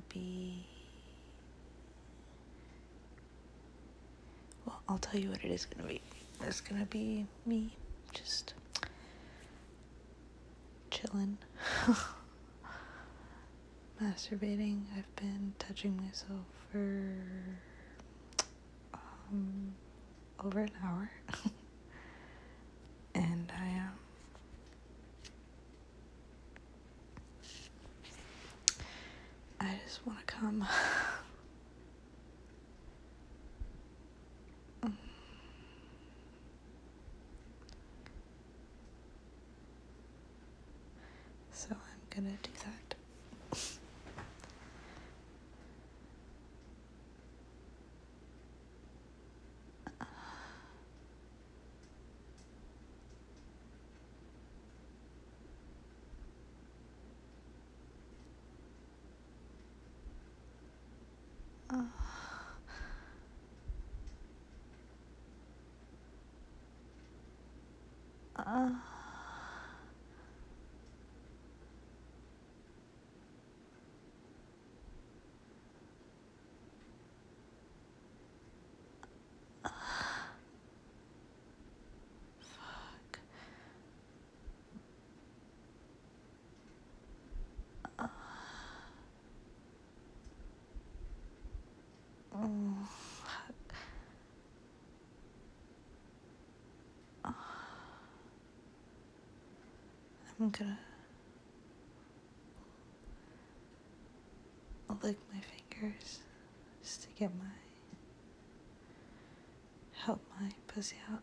be... Well, I'll tell you what it is gonna be. It's gonna be me just chilling, masturbating. I've been touching myself for over an hour, and I just want to come. So I'm gonna do that. Fuck. I'm gonna lick my fingers just to get help my pussy out.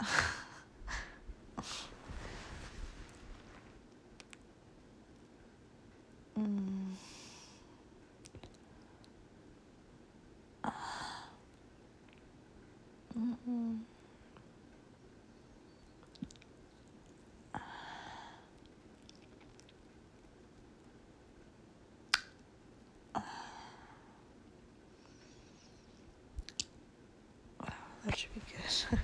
That should be good.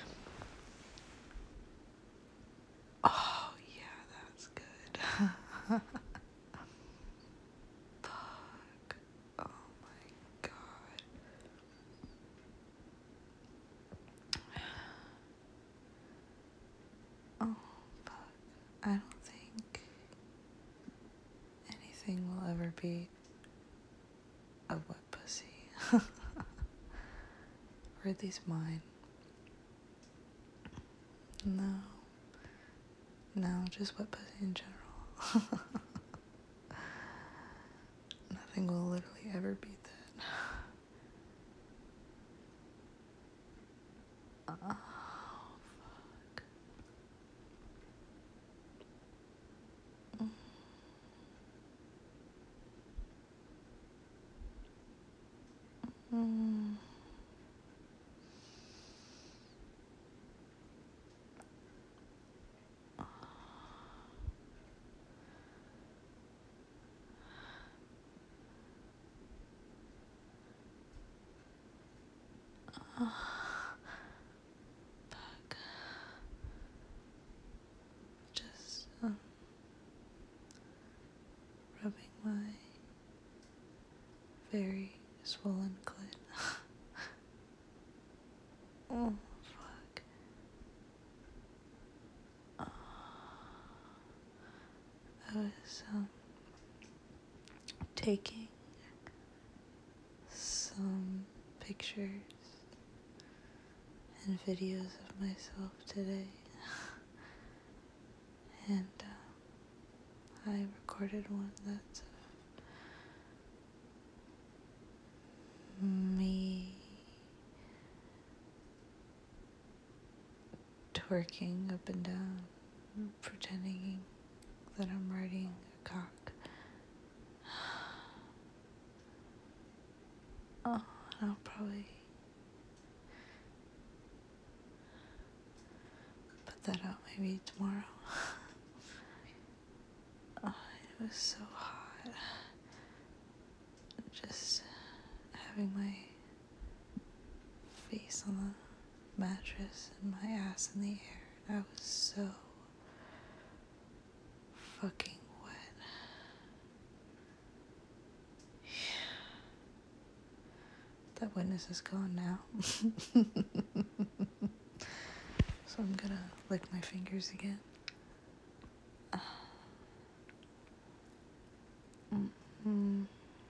Oh, yeah, that's good. Fuck. Oh my god. Oh, fuck. I don't think anything will ever beat a wet pussy. Or at least mine. No, just wet pussy in general. Nothing will literally ever beat that. Oh, fuck. Fuck. Just rubbing my very swollen clit. Oh, fuck. I was taking some pictures and videos of myself today, and I recorded one that's of me twerking up and down, pretending that I'm riding a cock. Oh, and I'll probably put that out maybe tomorrow. Oh, it was so hot. Just having my face on the mattress and my ass in the air. And I was so fucking wet. that witness is gone now. So I'm gonna lick my fingers again. Mm-hmm.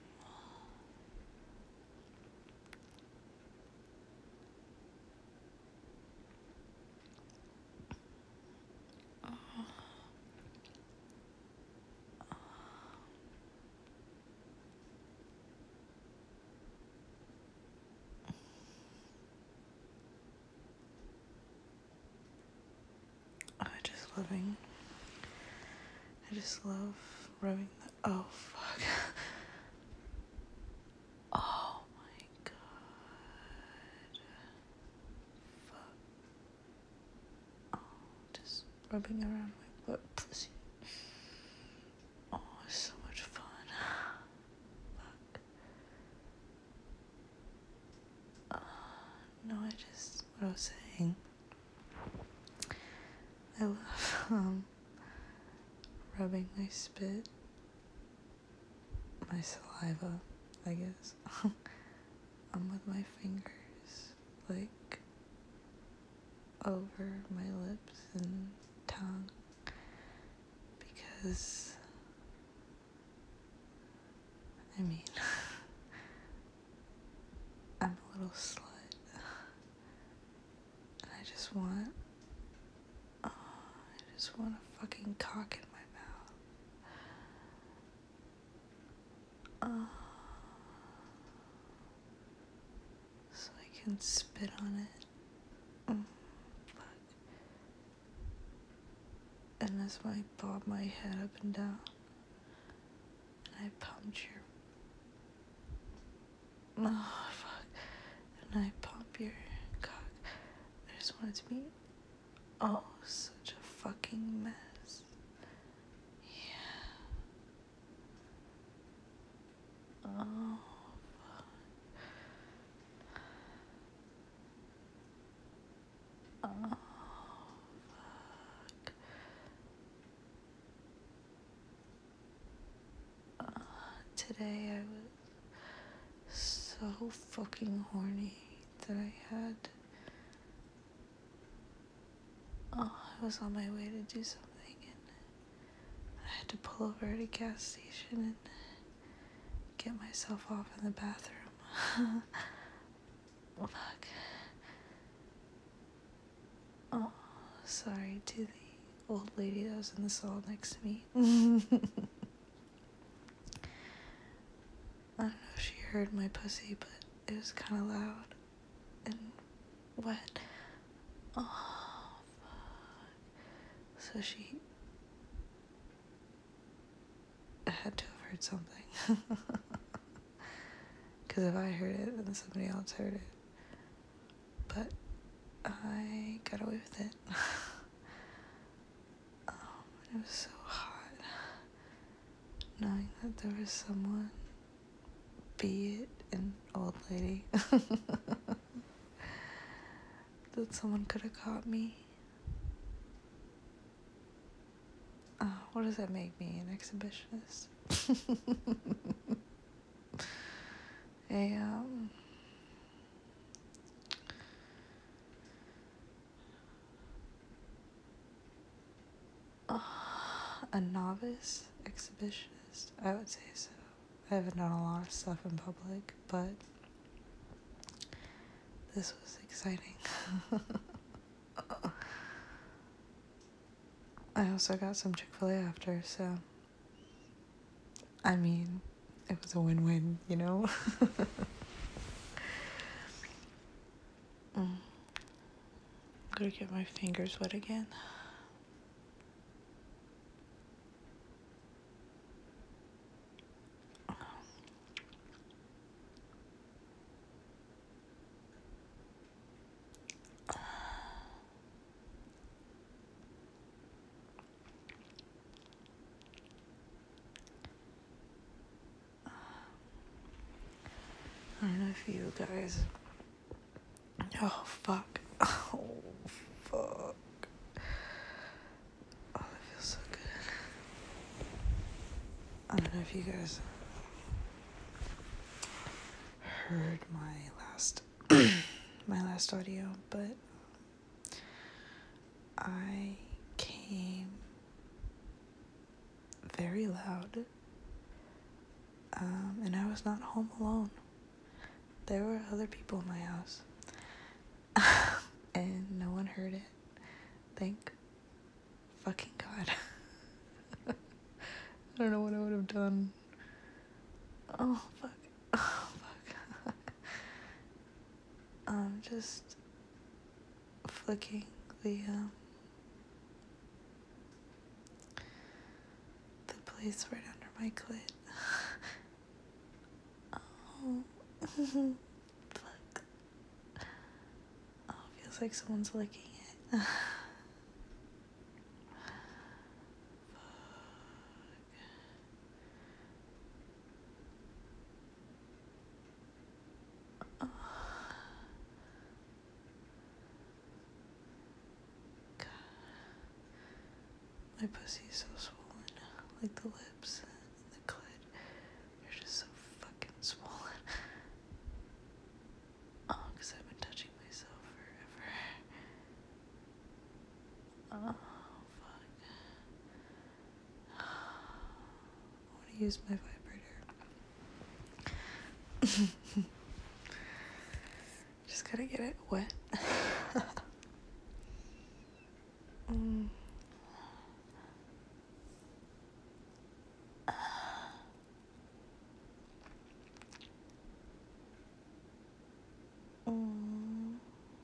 I just love rubbing the. Oh, fuck. Oh my god. Fuck. Oh, just rubbing around my butt pussy. Oh, it's so much fun. Fuck. No, what I was saying. I love, rubbing my spit, my saliva, I guess, with my fingers, like, over my lips and tongue, because, I mean, I'm a little slut, and I just want a fucking cock in my mouth, so I can spit on it. Fuck. And as I bob my head up and down, and I puncture. Oh, fuck. And I pump your cock. I just want it to be, oh, such a fucking mess. Yeah. Oh, fuck. Oh, fuck. Today I was so fucking horny that I was on my way to do something and I had to pull over at a gas station and get myself off in the bathroom. Fuck. Oh, sorry to the old lady that was in the stall next to me. I don't know if she heard my pussy, but it was kind of loud and wet. Oh, fuck. So she had to have heard something. Because if I heard it, then somebody else heard it. But I got away with it. It was so hot. Knowing that there was someone, be it an old lady, that someone could have caught me. What does that make me? An exhibitionist? A novice exhibitionist? I would say so. I haven't done a lot of stuff in public, but this was exciting. I also got some Chick-fil-A after, so I mean, it was a win-win, you know? I'm gonna get my fingers wet again. I don't know if you guys... Oh, fuck. Oh, fuck. Oh, that feels so good. I don't know if you guys heard my last my last audio, but I came very loud, and I was not home alone. There were other people in my house, and no one heard it. Thank fucking God. I don't know what I would have done. Oh, fuck. Oh, fuck. Just flicking the place right under my clit. Oh. Fuck. Oh, feels like someone's licking it. God. My pussy is so swollen. Like the lips and the clit. They're just so fucking swollen. Oh, because I've been touching myself forever. Oh, fuck. I want to use my vibrator. Just gotta get it wet. mm. Mm.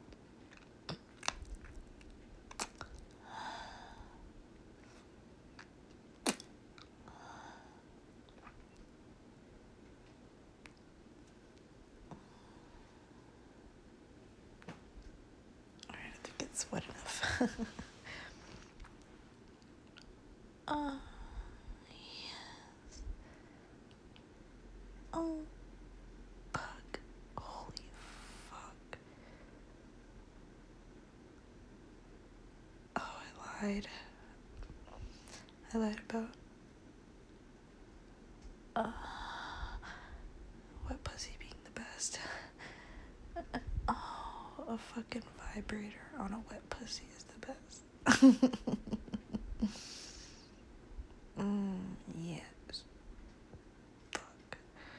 Alright, I think it's wet enough. Yes. Oh, fuck. Holy fuck. Oh, I lied. I lied about wet pussy being the best. Oh, a fucking vibrator on a wet pussy is the best. Yes. Fuck.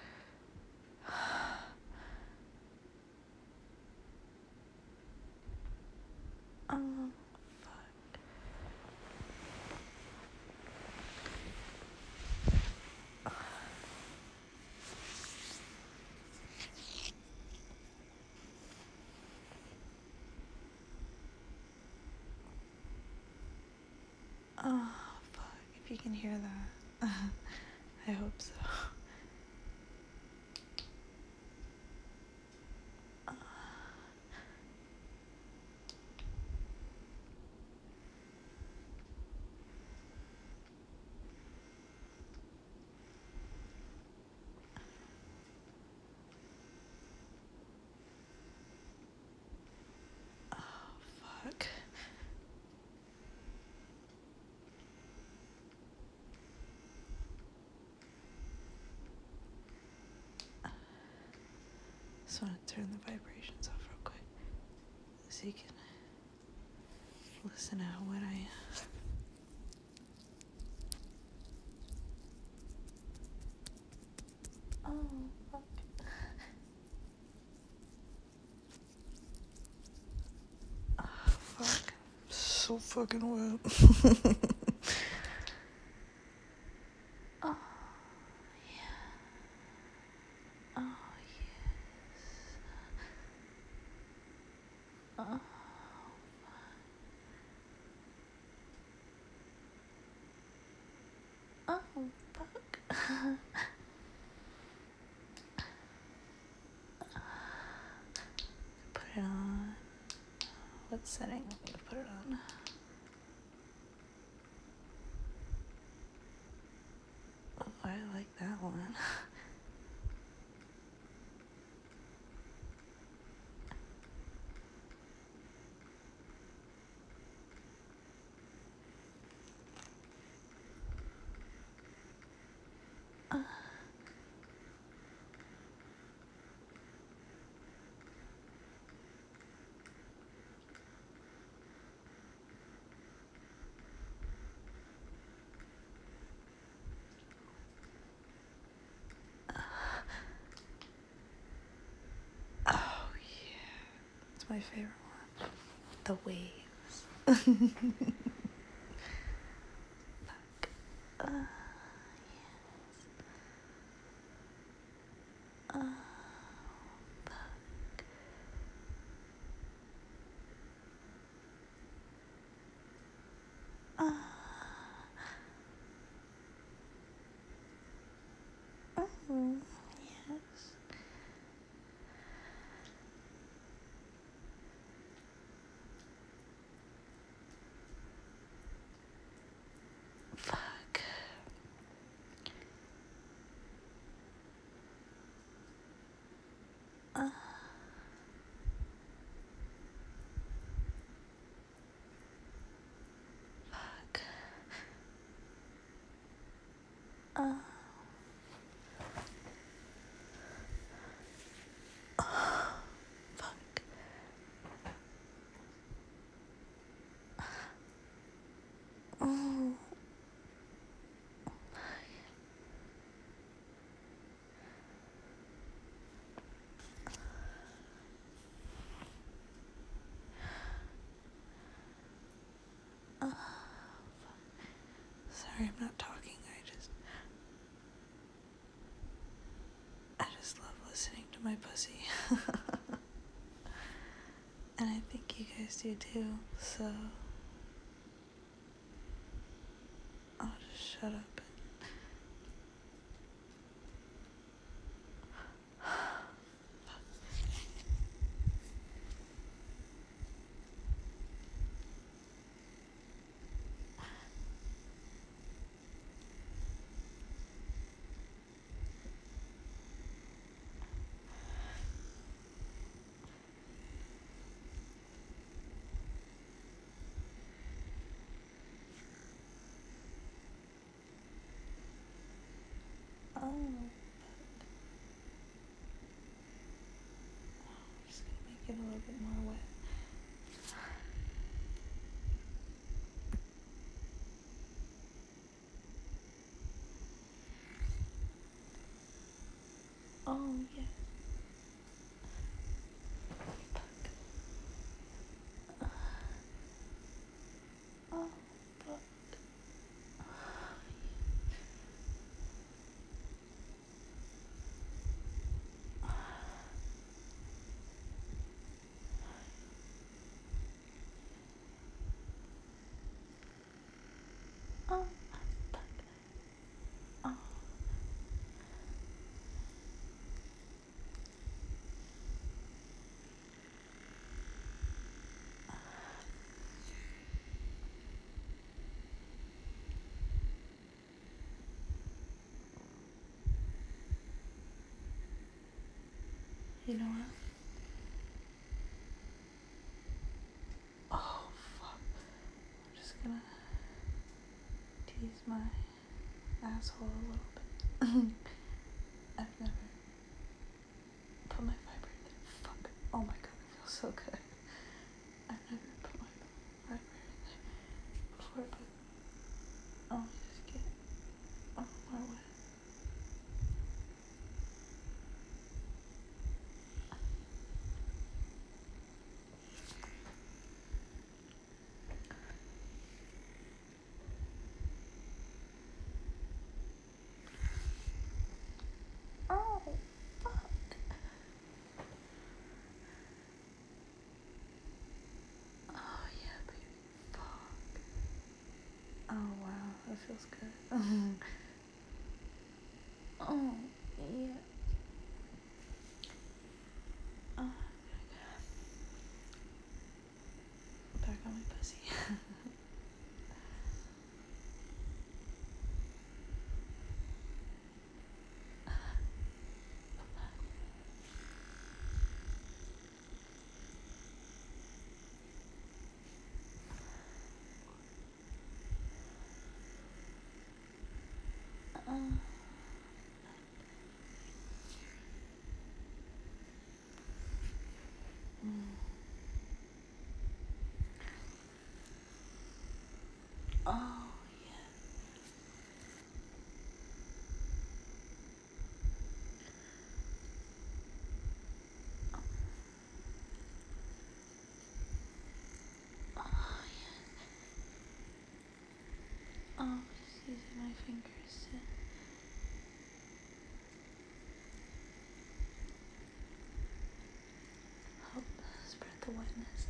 Oh, fuck. Oh, fuck. If you can hear that. I hope so. Fuck. Just want to turn the vibrations off real quick so you can listen out when I. Oh, fuck. Oh, fuck. So fucking wet. Oh, yeah. Oh, yes. Oh. Oh, fuck. Put it on. What setting am I gonna put it on? Oh, I like that one. my favorite one. The waves. Fuck. Yes. Yes. Fuck. Fuck. Fuck. Oh. Sorry, I'm not talking. I just love listening to my pussy. And I think you guys do too, so I'll just shut up. Oh, I'm just gonna make it a little bit more wet. Oh, yeah. Oh, fuck. Oh, fuck. Oh. You know what? Oh, fuck. I'm just gonna tease my asshole a little bit. I've never put my vibrator there. Fuck. Oh my god, it feels so good. I've never put my vibrator there before, but I'll just get more wet. Oh, fuck. Oh, yeah, baby. Fuck. Oh, wow. That feels good. Oh, yeah. Oh, back on my pussy. the wetness.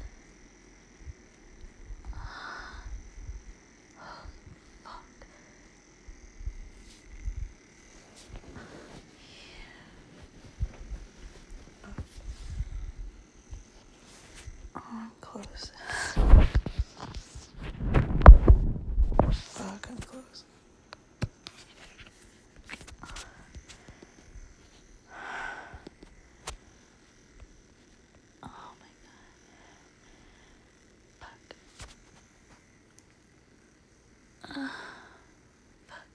Fuck. Oh, I'm close. Fuck, I'm close. Oh my god. Fuck. Fuck.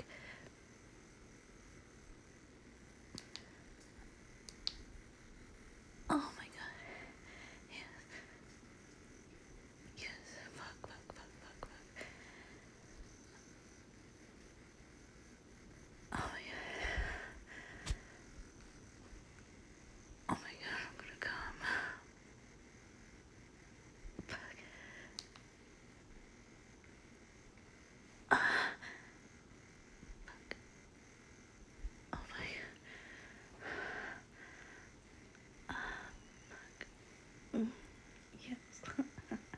Oh my god. Yes. Yes. Fuck, fuck, fuck, fuck, fuck. Oh my god. Oh my god, I'm gonna come. Fuck. Fuck. Oh my god. Fuck. Yes. Fuck.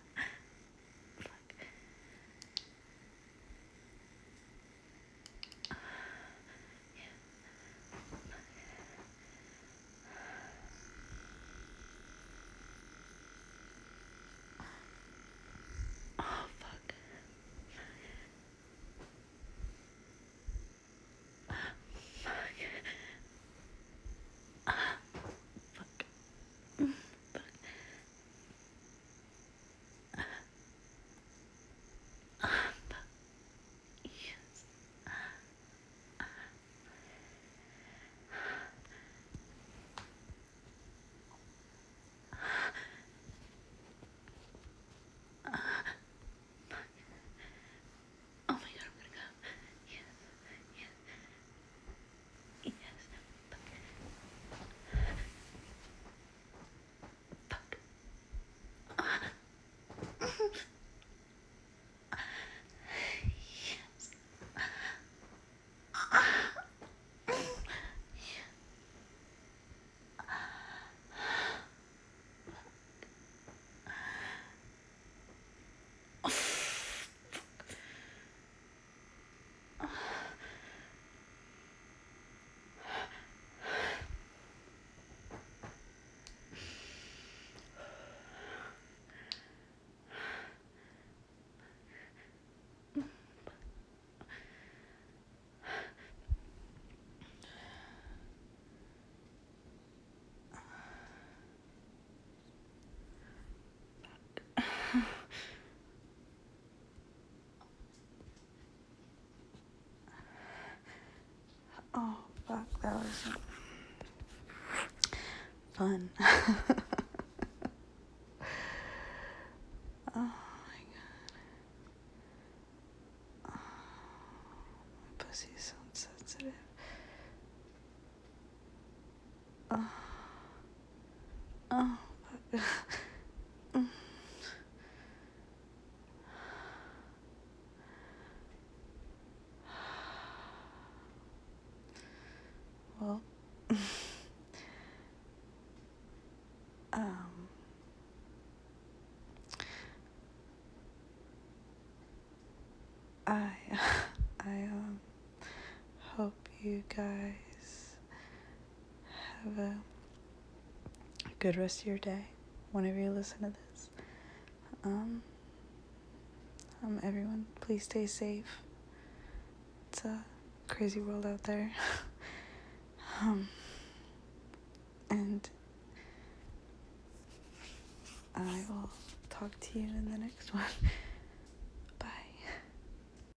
Oh fuck. Fuck. Fuck. Fuck. Yes. Oh my god, I'm gonna go. Yes. Yes. Yes. Fuck. Yes. Oh fuck, that was fun. Oh my god. Oh, my pussy is so insensitive. Oh, oh fuck. Well, um, I, I, hope you guys have a good rest of your day whenever you listen to this. Everyone, please stay safe. It's a crazy world out there. And I will talk to you in the next one.